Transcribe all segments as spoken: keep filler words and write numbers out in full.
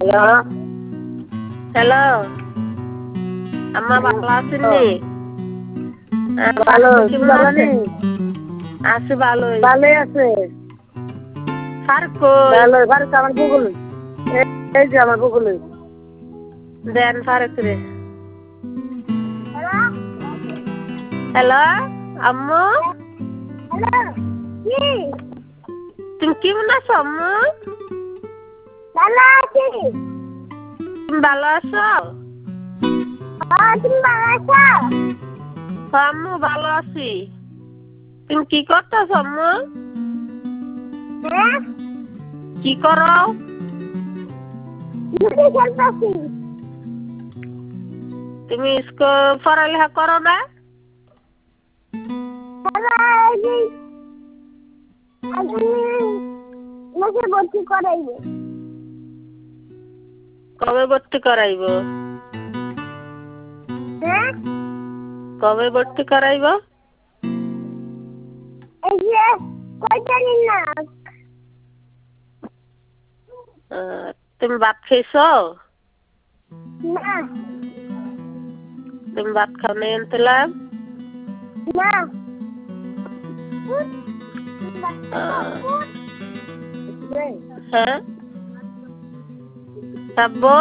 Hello hello আম্মা ভালো আছেননি? ভালো কেমন ভালো আছেন? আছি ভালোই। ভালোই আছে। ফারুক কই? ভালো ফারুক আমার বগুল এই যে আমার বগুলে দেন ফারুক রে। হ্যালো আম্মু তুমি কেমন আছো আম্মু? ভালো আছি। তুমি ভালো আছো? হ্যাঁ, তুমি ভালো আছো? হ্যাঁ, আম্মু ভালো আছি। তুমি কি করতেছো আম্মু? হ্যাঁ, কি করো? লুডো খেলতেছি। তুমি স্কুল পড়ালেখা করো না? হ্যালো, এই যে আজকে আমাকে ভর্তি করাইবে। কবে ভর্তি করাইব? হ্যাঁ, কবে ভর্তি করাইব? এই যে কয়টা দিন না? আহ, তুমি ভাত খেয়েছো? না, তুমি ভাত খাও নাই আনতেলাম? না। হ্যাঁ আব্বু?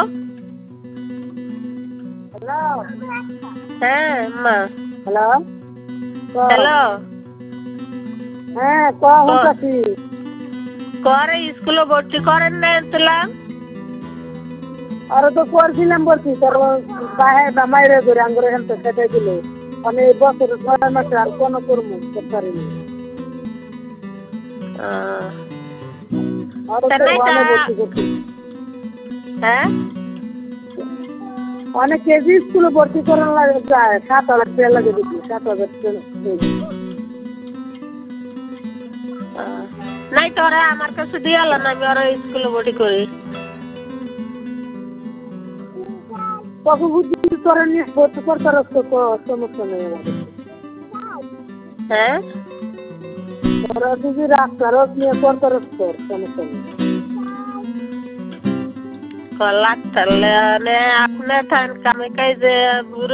হ্যালো হ্যাঁ মা। হ্যালো হ্যালো হ্যাঁ কাছি করে স্কুলে ভর্তি করেন না আনতেলাম? আরে তো করছিলাম বলছি তোর বাহে বা মাইরে ধরে আঙ্গুরে হেন তো খেতে দিল মানে এই বছর ছয় মাসে আর কোনো কর্ম করতে পারিনি আহ, আরো তা তো নাই তা- অনেক ভর্তি করছি হ্যাঁ অনেক কেজি স্কুলে ভর্তি করার লাগে যায় সাত হাজার টাকা লাগে দিচ্ছি সাত হাজার টাকা আহ, নাই তোরা আমার কাছে দিয়ে আলো না, আমি ওরা স্কুলে ভর্তি করি। কখন বুদ্ধি করে নিয়ে ভর্তি করতে রাখতো সমস্যা নেই আমাদের হ্যাঁ তোরা যদি রাস্তা রোজ নিয়ে করতে রাখতো সমস্যা নেই লাগতালে আপনি থান কামে কাজে